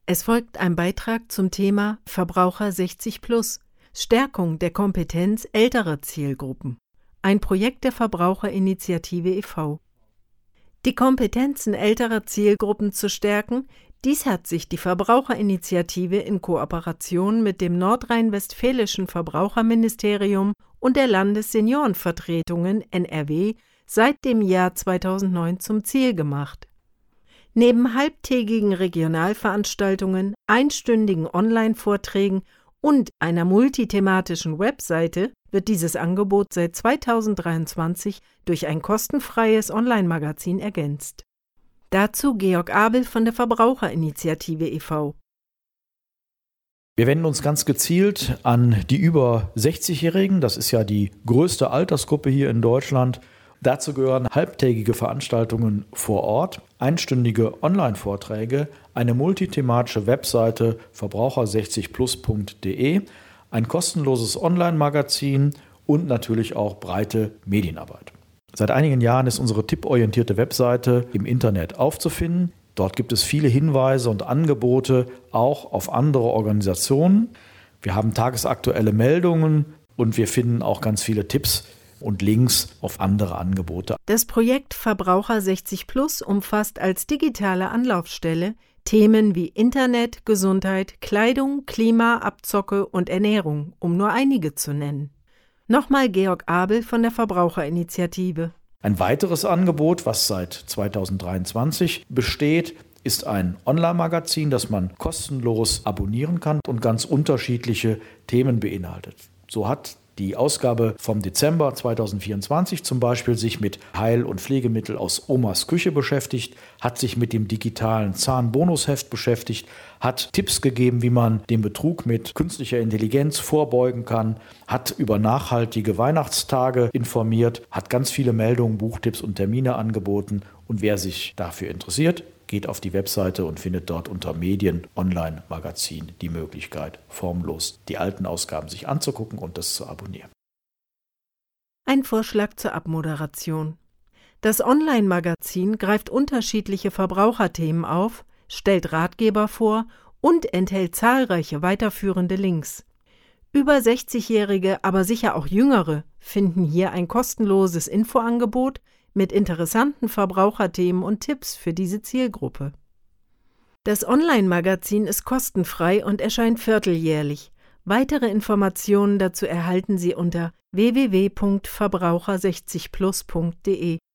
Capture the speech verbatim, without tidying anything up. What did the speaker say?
Es folgt ein Beitrag zum Thema Verbraucher sechzig plus, Stärkung der Kompetenz älterer Zielgruppen. Ein Projekt der Verbraucherinitiative e V Die Kompetenzen älterer Zielgruppen zu stärken, dies hat sich die Verbraucherinitiative in Kooperation mit dem nordrhein-westfälischen Verbraucherministerium und der Landesseniorenvertretungen N R W seit dem Jahr zweitausendneun zum Ziel gemacht. Neben halbtägigen Regionalveranstaltungen, einstündigen Online-Vorträgen und einer multithematischen Webseite wird dieses Angebot seit zweitausenddreiundzwanzig durch ein kostenfreies Online-Magazin ergänzt. Dazu Georg Abel von der Verbraucherinitiative e V Wir wenden uns ganz gezielt an die über sechzigjährigen, das ist ja die größte Altersgruppe hier in Deutschland. Dazu gehören halbtägige Veranstaltungen vor Ort, einstündige Online-Vorträge, eine multithematische Webseite verbraucher sechzig plus punkt de, ein kostenloses Online-Magazin und natürlich auch breite Medienarbeit. Seit einigen Jahren ist unsere tipporientierte Webseite im Internet aufzufinden. Dort gibt es viele Hinweise und Angebote auch auf andere Organisationen. Wir haben tagesaktuelle Meldungen und wir finden auch ganz viele Tipps und Links auf andere Angebote. Das Projekt Verbraucher sechzig plus umfasst als digitale Anlaufstelle Themen wie Internet, Gesundheit, Kleidung, Klima, Abzocke und Ernährung, um nur einige zu nennen. Nochmal Georg Abel von der Verbraucherinitiative. Ein weiteres Angebot, was seit zweitausenddreiundzwanzig besteht, ist ein Online-Magazin, das man kostenlos abonnieren kann und ganz unterschiedliche Themen beinhaltet. So hat die Ausgabe vom Dezember zweitausendvierundzwanzig zum Beispiel sich mit Heil- und Pflegemittel aus Omas Küche beschäftigt, hat sich mit dem digitalen Zahnbonusheft beschäftigt, hat Tipps gegeben, wie man dem Betrug mit künstlicher Intelligenz vorbeugen kann, hat über nachhaltige Weihnachtstage informiert, hat ganz viele Meldungen, Buchtipps und Termine angeboten. Und wer sich dafür interessiert, geht auf die Webseite und findet dort unter Medien, Online-Magazin die Möglichkeit, formlos die alten Ausgaben sich anzugucken und das zu abonnieren. Ein Vorschlag zur Abmoderation. Das Online-Magazin greift unterschiedliche Verbraucherthemen auf, stellt Ratgeber vor und enthält zahlreiche weiterführende Links. Über sechzigjährige, aber sicher auch Jüngere finden hier ein kostenloses Infoangebot mit interessanten Verbraucherthemen und Tipps für diese Zielgruppe. Das Online-Magazin ist kostenfrei und erscheint vierteljährlich. Weitere Informationen dazu erhalten Sie unter w w w punkt verbraucher sechzig plus punkt de.